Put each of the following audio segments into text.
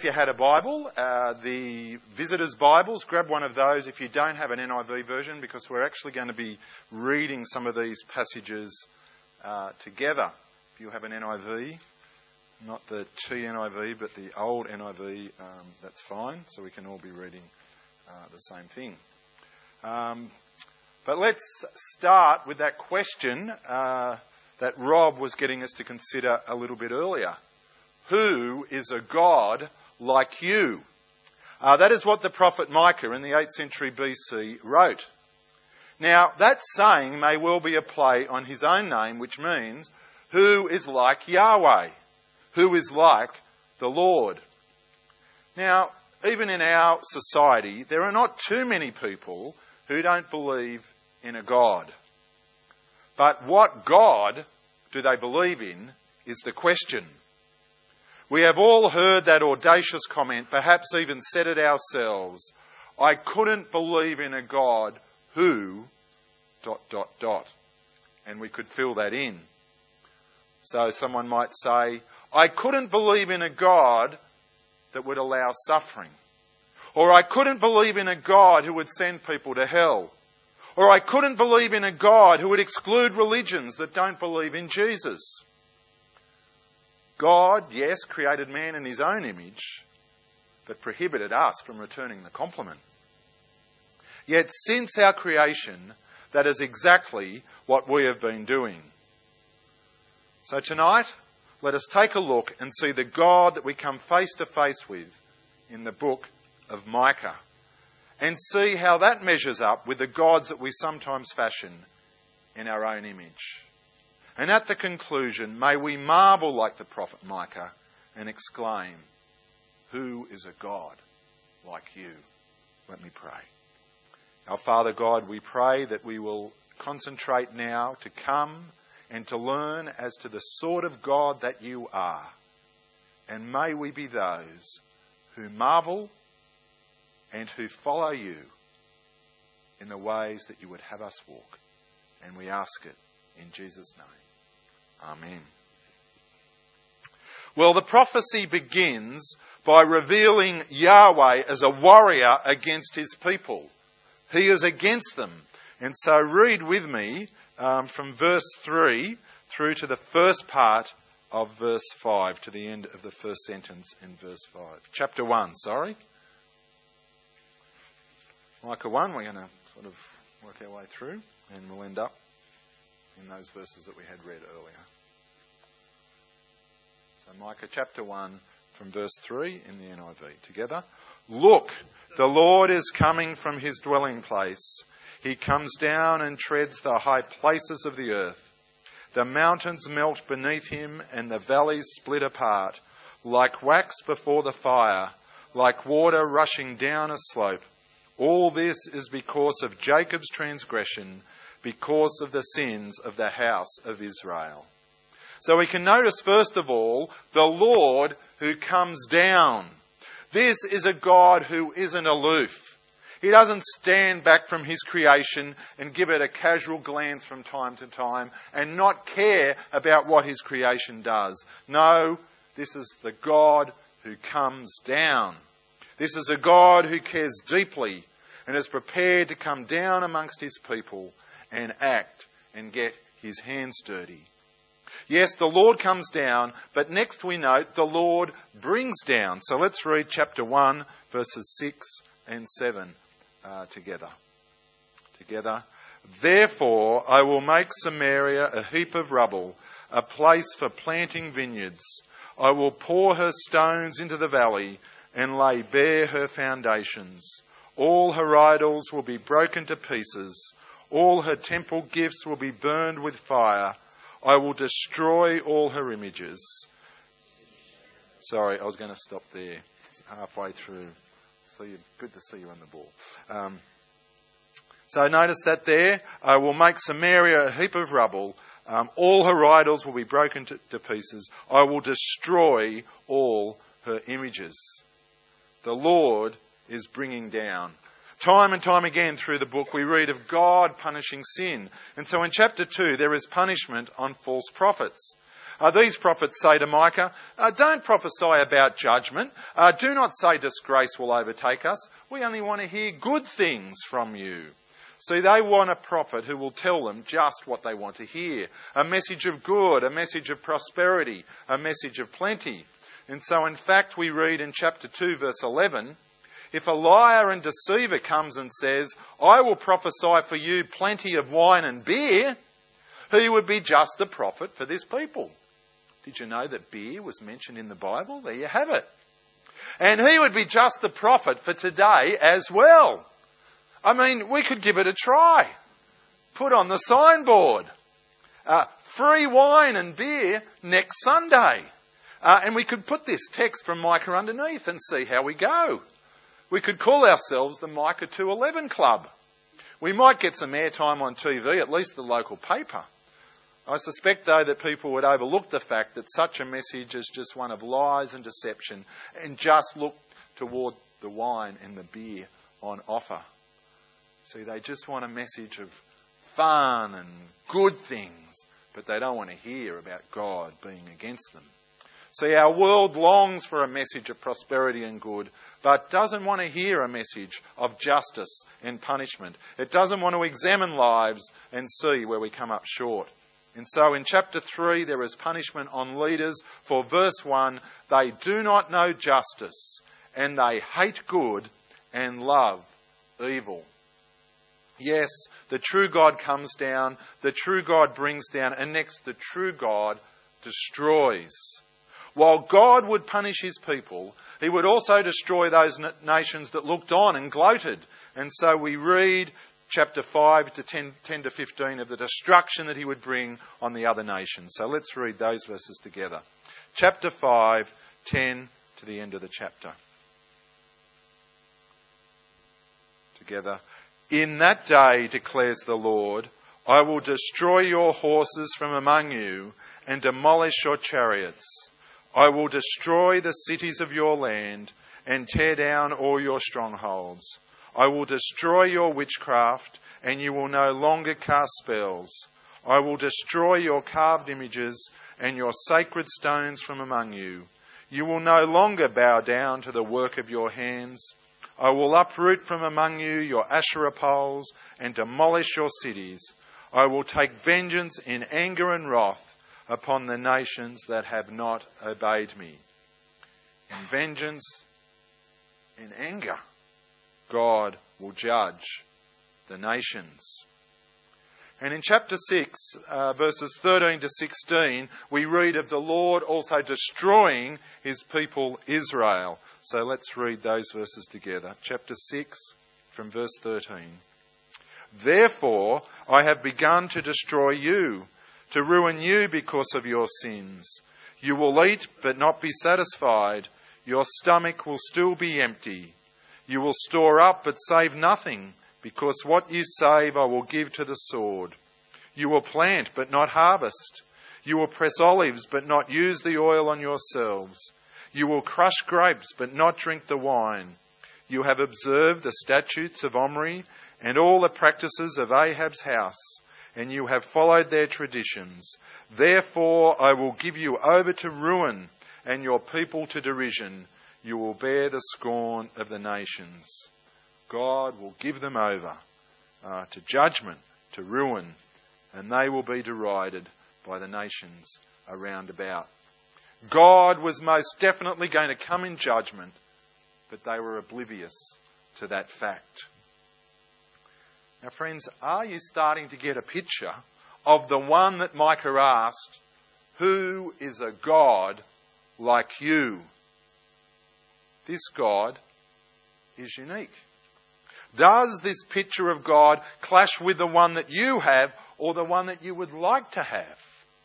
you had a Bible, the visitors' Bibles, grab one of those if you don't have an NIV version, because we're actually going to be reading some of these passages together. If you have an NIV, not the TNIV, but the old NIV, that's fine, so we can all be reading the same thing. But let's start with that question that Rob was getting us to consider a little bit earlier. Who is a God like you? That is what the prophet Micah in the 8th century BC wrote. Now, that saying may well be a play on his own name, which means, who is like Yahweh? Who is like the Lord? Now, even in our society, there are not too many people who don't believe in a God. But what God do they believe in is the question. We have all heard that audacious comment, perhaps even said it ourselves. I couldn't believe in a God who... ... And we could fill that in. So someone might say, I couldn't believe in a God that would allow suffering. Or I couldn't believe in a God who would send people to hell. Or I couldn't believe in a God who would exclude religions that don't believe in Jesus. God, yes, created man in his own image, but prohibited us from returning the compliment. Yet since our creation, that is exactly what we have been doing. So tonight, let us take a look and see the God that we come face to face with in the book of Micah, and see how that measures up with the gods that we sometimes fashion in our own image. And at the conclusion, may we marvel like the prophet Micah and exclaim, who is a God like you? Let me pray. Our Father God, we pray that we will concentrate now to come and to learn as to the sort of God that you are. And may we be those who marvel and who follow you in the ways that you would have us walk. And we ask it in Jesus' name. Amen. Well, the prophecy begins by revealing Yahweh as a warrior against his people. He is against them. And so read with me from verse 3 through to the first part of verse 5, to the end of the first sentence in verse 5. Chapter 1, sorry. Micah 1, we're going to sort of work our way through, and we'll end up in those verses that we had read earlier. So Micah chapter 1 from verse 3 in the NIV. Together. Look, the Lord is coming from his dwelling place. He comes down and treads the high places of the earth. The mountains melt beneath him and the valleys split apart, like wax before the fire, like water rushing down a slope. All this is because of Jacob's transgression, because of the sins of the house of Israel. So we can notice, first of all, the Lord who comes down. This is a God who isn't aloof. He doesn't stand back from his creation and give it a casual glance from time to time and not care about what his creation does. No, this is the God who comes down. This is a God who cares deeply and is prepared to come down amongst his people and act and get his hands dirty. Yes, the Lord comes down, but next we note the Lord brings down. So let's read chapter 1, verses 6 and 7 together. Therefore I will make Samaria a heap of rubble, a place for planting vineyards. I will pour her stones into the valley and lay bare her foundations. All her idols will be broken to pieces. All her temple gifts will be burned with fire. I will destroy all her images. Sorry, I was going to stop there. It's halfway through. Good to see you on the ball. So notice that there. I will make Samaria a heap of rubble. All her idols will be broken to pieces. I will destroy all her images. The Lord is bringing down. Time and time again through the book we read of God punishing sin. And so in chapter 2 there is punishment on false prophets. These prophets say to Micah, don't prophesy about judgment. Do not say disgrace will overtake us. We only want to hear good things from you. See, they want a prophet who will tell them just what they want to hear. A message of good, a message of prosperity, a message of plenty. And so, in fact, we read in chapter 2, verse 11, if a liar and deceiver comes and says, I will prophesy for you plenty of wine and beer, he would be just the prophet for this people. Did you know that beer was mentioned in the Bible? There you have it. And he would be just the prophet for today as well. I mean, we could give it a try. Put on the signboard. Free wine and beer next Sunday. And we could put this text from Micah underneath and see how we go. We could call ourselves the Micah 2:11 Club. We might get some airtime on TV, at least the local paper. I suspect, though, that people would overlook the fact that such a message is just one of lies and deception and just look toward the wine and the beer on offer. See, they just want a message of fun and good things, but they don't want to hear about God being against them. See, our world longs for a message of prosperity and good, but doesn't want to hear a message of justice and punishment. It doesn't want to examine lives and see where we come up short. And so in chapter 3, there is punishment on leaders for verse 1, they do not know justice, and they hate good and love evil. Yes, the true God comes down, the true God brings down, and next, the true God destroys. While God would punish his people, he would also destroy those nations that looked on and gloated. And so we read chapter 5 to 10 to 15 of the destruction that he would bring on the other nations. So let's read those verses together. Chapter 5, 10 to the end of the chapter. Together. In that day, declares the Lord, I will destroy your horses from among you and demolish your chariots. I will destroy the cities of your land and tear down all your strongholds. I will destroy your witchcraft, and you will no longer cast spells. I will destroy your carved images and your sacred stones from among you. You will no longer bow down to the work of your hands. I will uproot from among you your Asherah poles and demolish your cities. I will take vengeance in anger and wrath upon the nations that have not obeyed me. In vengeance, in anger, God will judge the nations. And in chapter 6, verses 13 to 16, we read of the Lord also destroying his people Israel. So let's read those verses together. Chapter 6 from verse 13. Therefore I have begun to destroy you, to ruin you because of your sins. You will eat but not be satisfied. Your stomach will still be empty. You will store up but save nothing, because what you save I will give to the sword. You will plant but not harvest. You will press olives but not use the oil on yourselves. You will crush grapes but not drink the wine. You have observed the statutes of Omri and all the practices of Ahab's house, and you have followed their traditions. Therefore I will give you over to ruin and your people to derision. You will bear the scorn of the nations. God will give them over to judgment, to ruin, and they will be derided by the nations around about. God was most definitely going to come in judgment, but they were oblivious to that fact. Now, friends, are you starting to get a picture of the one that Micah asked, who is a God like you? This God is unique. Does this picture of God clash with the one that you have or the one that you would like to have?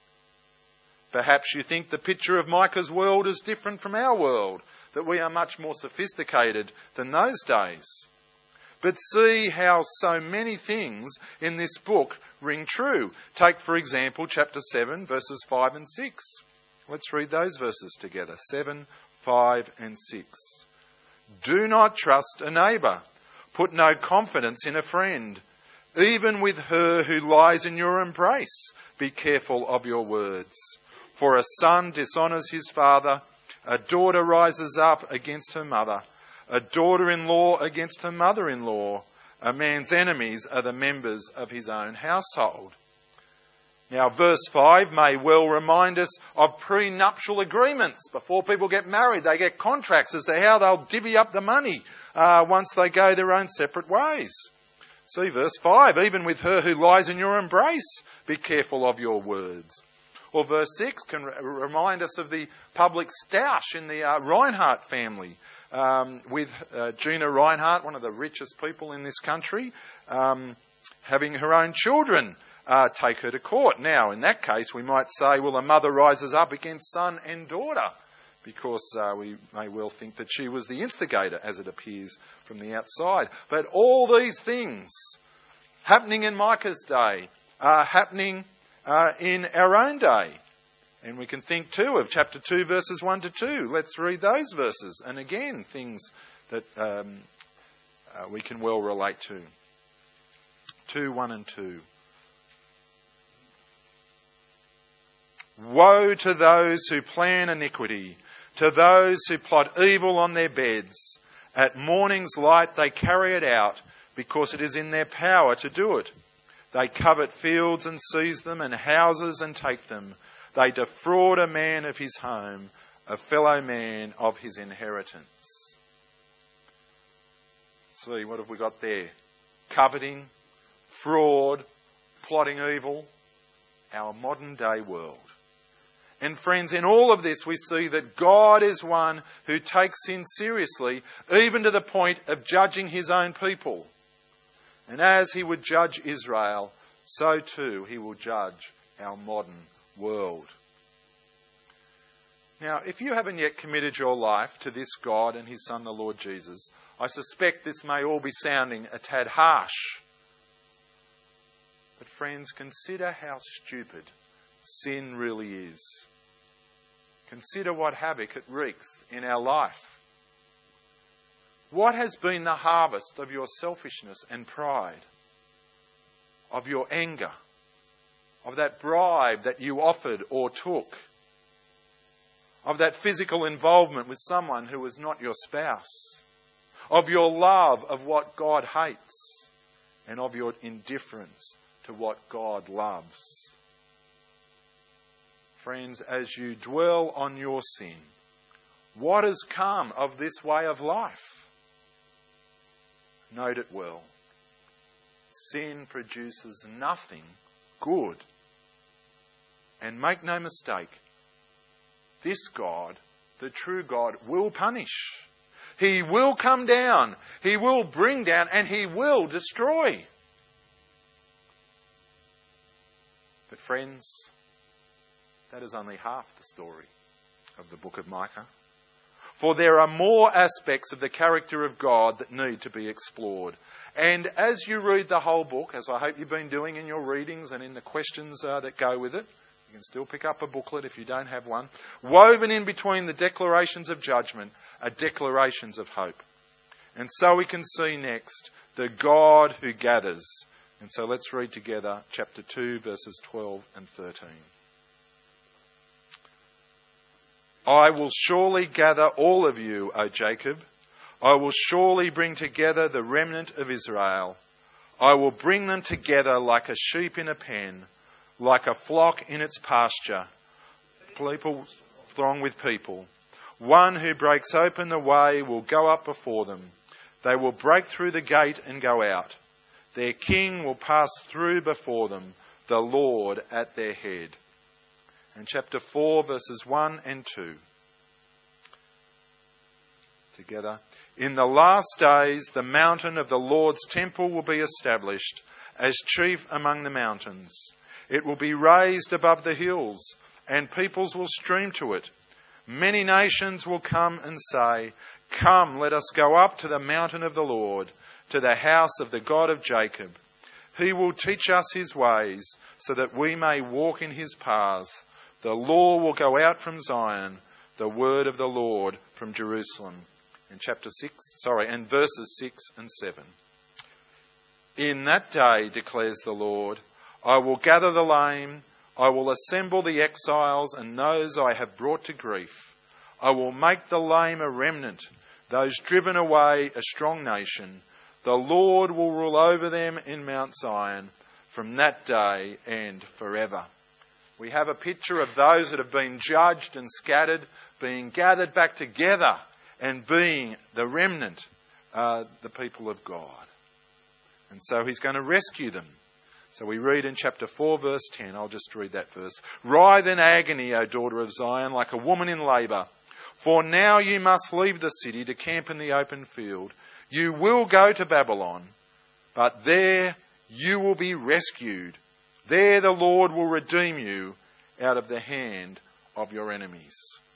Perhaps you think the picture of Micah's world is different from our world, that we are much more sophisticated than those days. But see how so many things in this book ring true. Take, for example, chapter 7, verses 5 and 6. Let's read those verses together. 7, 5 and 6. Do not trust a neighbour. Put no confidence in a friend. Even with her who lies in your embrace, be careful of your words. For a son dishonours his father, a daughter rises up against her mother, a daughter-in-law against her mother-in-law. A man's enemies are the members of his own household. Now, verse 5 may well remind us of prenuptial agreements. Before people get married, they get contracts as to how they'll divvy up the money once they go their own separate ways. See verse 5, even with her who lies in your embrace, be careful of your words. Or verse 6 can remind us of the public stoush in the Reinhardt family, with Gina Reinhardt, one of the richest people in this country, having her own children take her to court. Now, in that case, we might say, well, a mother rises up against son and daughter, because we may well think that she was the instigator, as it appears from the outside. But all these things happening in Micah's day are happening in our own day. And we can think too of chapter 2, verses 1 to 2. Let's read those verses. And again, things that we can well relate to. 2, 1 and 2. Woe to those who plan iniquity, to those who plot evil on their beds. At morning's light they carry it out, because it is in their power to do it. They covet fields and seize them, and houses and take them. They defraud a man of his home, a fellow man of his inheritance. See, what have we got there? Coveting, fraud, plotting evil, our modern day world. And friends, in all of this we see that God is one who takes sin seriously, even to the point of judging his own people. And as he would judge Israel, so too he will judge our modern world. Now, if you haven't yet committed your life to this God and his Son, the Lord Jesus, I suspect this may all be sounding a tad harsh. But friends, consider how stupid sin really is. Consider what havoc it wreaks in our life. What has been the harvest of your selfishness and pride, of your anger, of that bribe that you offered or took, of that physical involvement with someone who was not your spouse, of your love of what God hates, and of your indifference to what God loves? Friends, as you dwell on your sin, what has come of this way of life? Note it well. Sin produces nothing good. And make no mistake, this God, the true God, will punish. He will come down. He will bring down, and he will destroy. But friends, that is only half the story of the book of Micah. For there are more aspects of the character of God that need to be explored. And as you read the whole book, as I hope you've been doing in your readings and in the questions that go with it, you can still pick up a booklet if you don't have one. Woven in between the declarations of judgment are declarations of hope. And so we can see next the God who gathers. And so let's read together chapter 2, verses 12 and 13. I will surely gather all of you, O Jacob. I will surely bring together the remnant of Israel. I will bring them together like a sheep in a pen, like a flock in its pasture. People throng with people. One who breaks open the way will go up before them. They will break through the gate and go out. Their king will pass through before them, the Lord at their head. And chapter 4, verses 1 and 2. Together. In the last days, the mountain of the Lord's temple will be established as chief among the mountains. It will be raised above the hills, and peoples will stream to it. Many nations will come and say, Come, let us go up to the mountain of the Lord, to the house of the God of Jacob. He will teach us his ways, so that we may walk in his paths. The law will go out from Zion, the word of the Lord from Jerusalem. In and verses 6 and 7. In that day, declares the Lord, I will gather the lame, I will assemble the exiles and those I have brought to grief. I will make the lame a remnant, those driven away a strong nation. The Lord will rule over them in Mount Zion from that day and forever. We have a picture of those that have been judged and scattered, being gathered back together and being the remnant, the people of God. And so he's going to rescue them. So we read in chapter 4, verse 10. I'll just read that verse. Writhe in agony, O daughter of Zion, like a woman in labour. For now you must leave the city to camp in the open field. You will go to Babylon, but there you will be rescued. There the Lord will redeem you out of the hand of your enemies.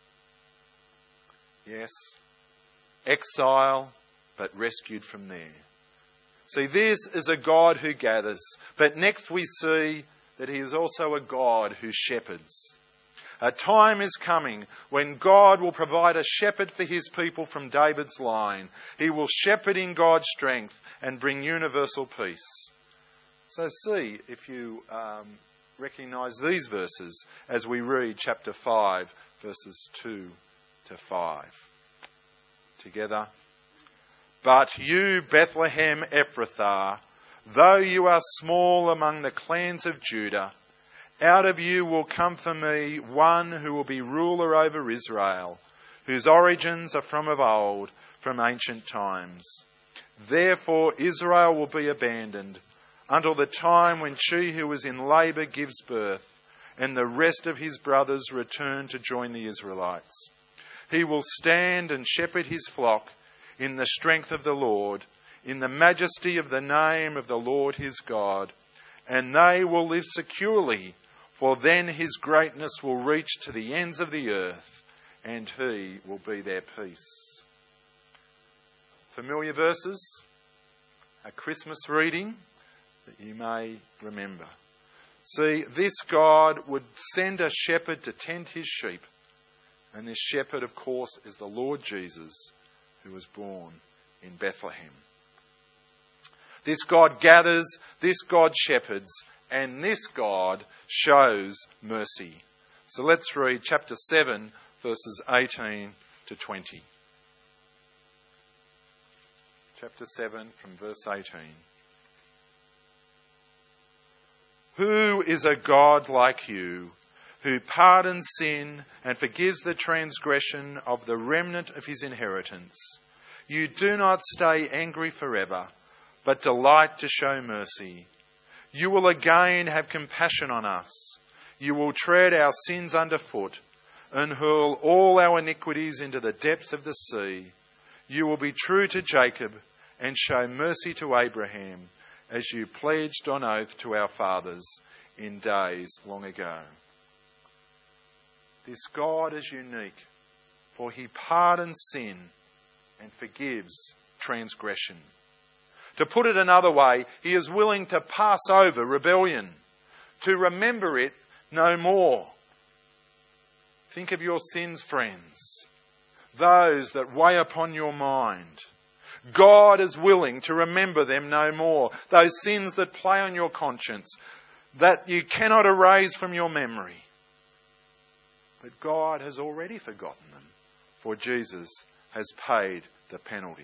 Yes, exile, but rescued from there. See, this is a God who gathers. But next we see that he is also a God who shepherds. A time is coming when God will provide a shepherd for his people from David's line. He will shepherd in God's strength and bring universal peace. So see if you recognise these verses as we read chapter 5, verses 2 to 5. Together. But you, Bethlehem Ephrathah, though you are small among the clans of Judah, out of you will come for me one who will be ruler over Israel, whose origins are from of old, from ancient times. Therefore Israel will be abandoned until the time when she who is in labour gives birth, and the rest of his brothers return to join the Israelites. He will stand and shepherd his flock in the strength of the Lord, in the majesty of the name of the Lord his God, and they will live securely, for then his greatness will reach to the ends of the earth, and he will be their peace. Familiar verses, a Christmas reading that you may remember. See, this God would send a shepherd to tend his sheep, and this shepherd, of course, is the Lord Jesus, who was born in Bethlehem. This God gathers, this God shepherds, and this God shows mercy. So let's read chapter 7, verses 18 to 20. Chapter 7 from verse 18. Who is a God like you, who pardons sin and forgives the transgression of the remnant of his inheritance? You do not stay angry forever, but delight to show mercy. You will again have compassion on us. You will tread our sins underfoot and hurl all our iniquities into the depths of the sea. You will be true to Jacob and show mercy to Abraham, as you pledged on oath to our fathers in days long ago. This God is unique, for he pardons sin and forgives transgression. To put it another way, he is willing to pass over rebellion, to remember it no more. Think of your sins, friends, those that weigh upon your mind. God is willing to remember them no more. Those sins that play on your conscience, that you cannot erase from your memory. But God has already forgotten them, for Jesus has paid the penalty.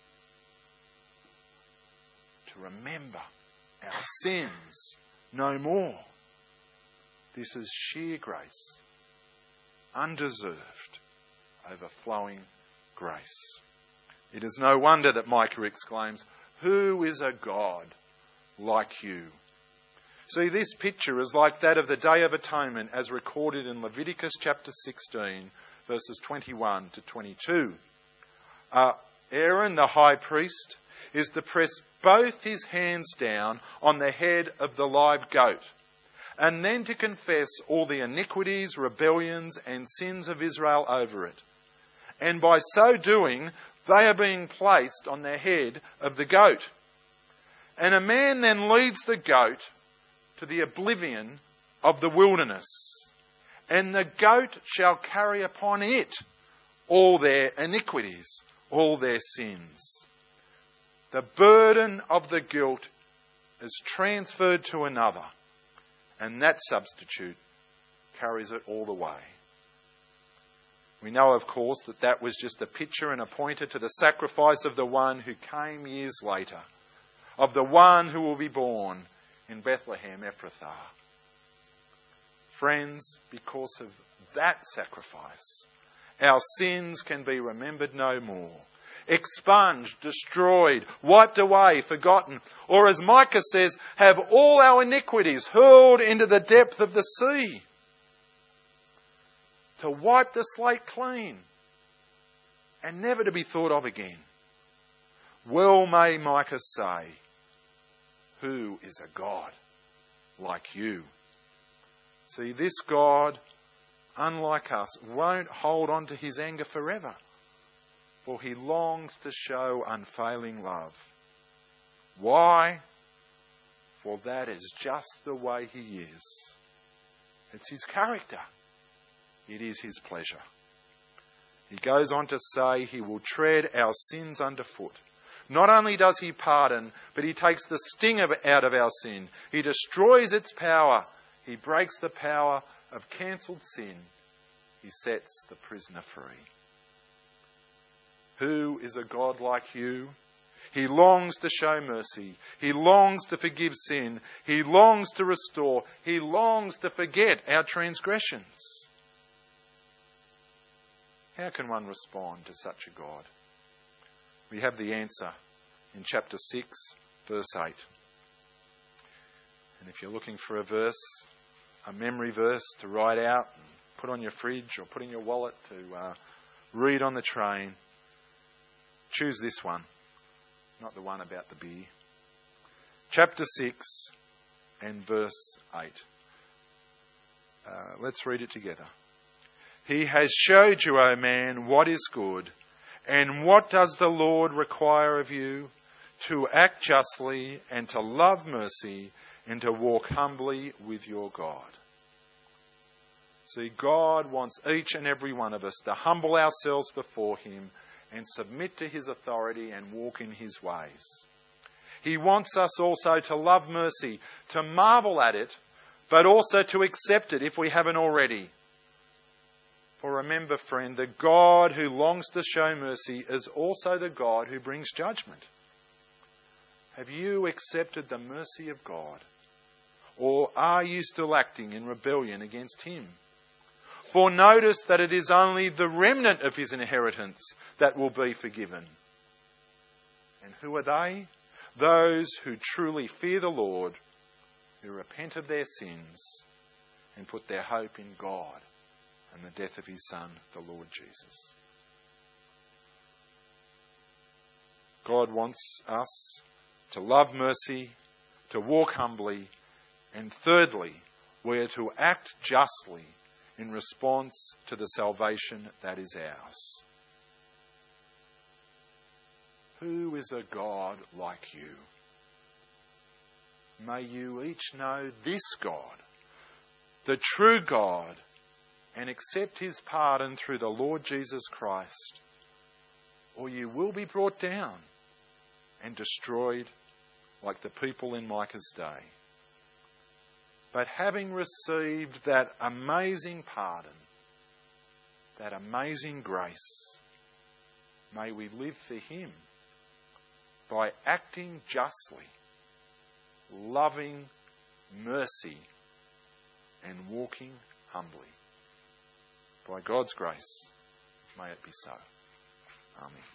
To remember our sins no more. This is sheer grace, undeserved, overflowing grace. It is no wonder that Micah exclaims, "Who is a God like you?" See, this picture is like that of the Day of Atonement as recorded in Leviticus chapter 16, verses 21 to 22. Aaron, the high priest, is to press both his hands down on the head of the live goat, and then to confess all the iniquities, rebellions, and sins of Israel over it. And by so doing, they are being placed on the head of the goat. And a man then leads the goat to the oblivion of the wilderness, and the goat shall carry upon it all their iniquities, all their sins. The burden of the guilt is transferred to another, and that substitute carries it all the way. We know, of course, that was just a picture and a pointer to the sacrifice of the one who came years later, of the one who will be born in Bethlehem Ephrathah. Friends, because of that sacrifice, our sins can be remembered no more, expunged, destroyed, wiped away, forgotten, or as Micah says, have all our iniquities hurled into the depth of the sea. To wipe the slate clean and never to be thought of again. Well may Micah say, who is a God like you? See, this God, unlike us, won't hold on to his anger forever, for he longs to show unfailing love. Why? For that is just the way he is. It's his character. It is his pleasure. He goes on to say he will tread our sins underfoot. Not only does he pardon, but he takes the sting out of our sin. He destroys its power. He breaks the power of cancelled sin. He sets the prisoner free. Who is a God like you? He longs to show mercy. He longs to forgive sin. He longs to restore. He longs to forget our transgressions. How can one respond to such a God? We have the answer in chapter 6, verse 8. And if you're looking for a verse, a memory verse to write out and put on your fridge or put in your wallet to read on the train, choose this one, not the one about the beer. Chapter 6 and verse 8. Let's read it together. He has showed you, O man, what is good, and what does the Lord require of you? To act justly and to love mercy and to walk humbly with your God. See, God wants each and every one of us to humble ourselves before him and submit to his authority and walk in his ways. He wants us also to love mercy, to marvel at it, but also to accept it if we haven't already. For remember, friend, the God who longs to show mercy is also the God who brings judgment. Have you accepted the mercy of God? Or are you still acting in rebellion against him? For notice that it is only the remnant of his inheritance that will be forgiven. And who are they? Those who truly fear the Lord, who repent of their sins and put their hope in God and the death of his Son, the Lord Jesus. God wants us to love mercy, to walk humbly, and thirdly, we are to act justly in response to the salvation that is ours. Who is a God like you? May you each know this God, the true God, and accept his pardon through the Lord Jesus Christ, or you will be brought down and destroyed like the people in Micah's day. But having received that amazing pardon, that amazing grace, may we live for him by acting justly, loving mercy, and walking humbly. By God's grace, may it be so. Amen.